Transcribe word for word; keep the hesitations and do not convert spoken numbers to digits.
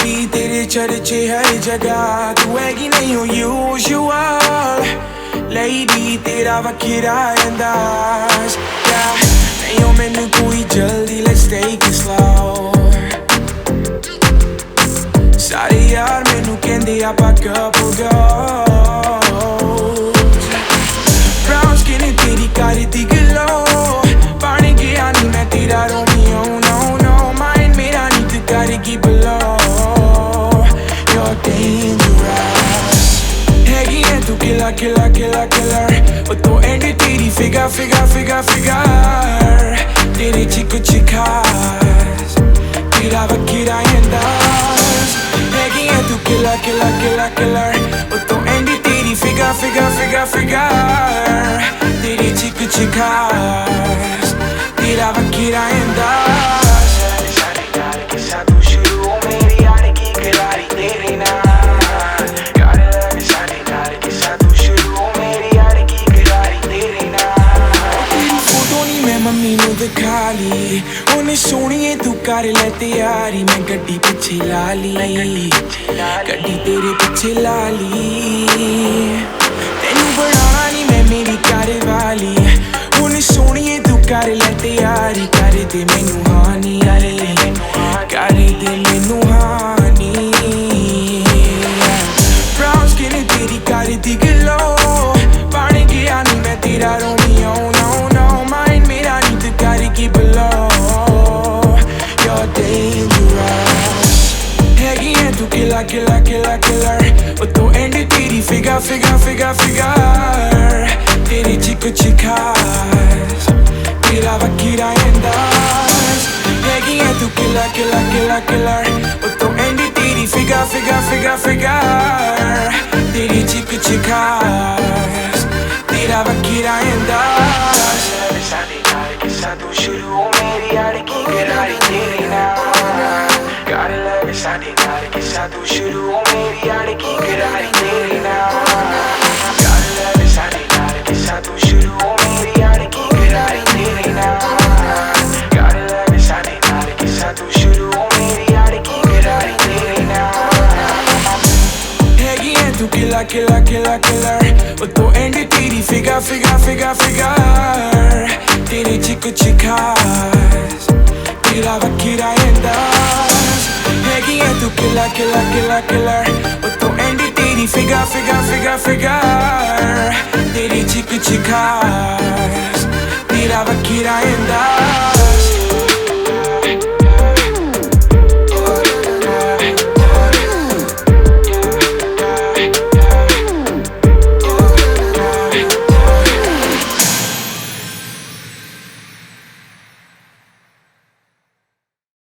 Lady तेरे चर्चे हर जगह तू हैगी नहीं हो usual Lady तेरा वखरा अंदाज yeah. नहीं हो मैनू कोई जल्दी let's take it slow सारे यार मैनू कहंदे आपां couple goals Brown skin तेरी करदी glow बन गया नी मैं तेरा Romeo no no mind मेरा नी तू करेगी below You're dangerous हैगी है तू killer killer killer killer ओ तो एंड तेरी figure figure figure figure तेरे च कुछ खास तेरा वखरा अंदाज हैगी है तू killer killer killer killer ओ तो एंड तेरी figure figure figure figure तेरे च कुछ खास तेरा वखरा अंदाज सारे यार के साथ तू शुरू मेरी यार की करारी तेरे नाल यार लग सारे यार के साथ तू शुरू मेरी यार की करारी तेरे नाल तेरी फोटो नी मैं मम्मी नू दिखा ली ओने सोहणीए तू कर ले तैयारी मैं गड्डी पिछे ला ली गड्डी तेरे पिछे ला ली तेनू बनाना नी मैं मेरी घर वाली ओने सोहणीए तू कर ले तैयारी कर दे मैनू हानी कर दे मैनू हानी Brown skin तेरी करदी glow बन गया नी मैं तेरा Romeo no no mind मेरा नी तू करेगी below You're dangerous हैगी है तू killer killer killer killer ओ तो एंड तेरी figure figure figure figure तेरे च कुछ खास तेरा वखरा अंदाज हैगी है तू killer killer killer killer ओ तो एंड तेरी figure figure figure figure तेरे च कुछ खास तेरा वखरा अंदाज सारे यार के साथ तू शुरू मेरी यार की करारी तेरे नाल यार लग सारे यार के साथ तू शुरू मेरी यार की करारी तेरे नाल यार लग सारे यार के साथ तू शुरू मेरी यार की करारी तेरे नाल यार लग सारे यार के साथ तू शुरू मेरी यार की करारी तेरे नाल हैगी है तू killer killer killer killer ओ तो एंड तेरी figure figure figure figure तेरे च कुछ खास तेरा वखरा अंदाज हैगी है तू killer killer killer killer ओ तो एंड तेरी figure figure figure figure तेरे च कुछ खास तेरा वखरा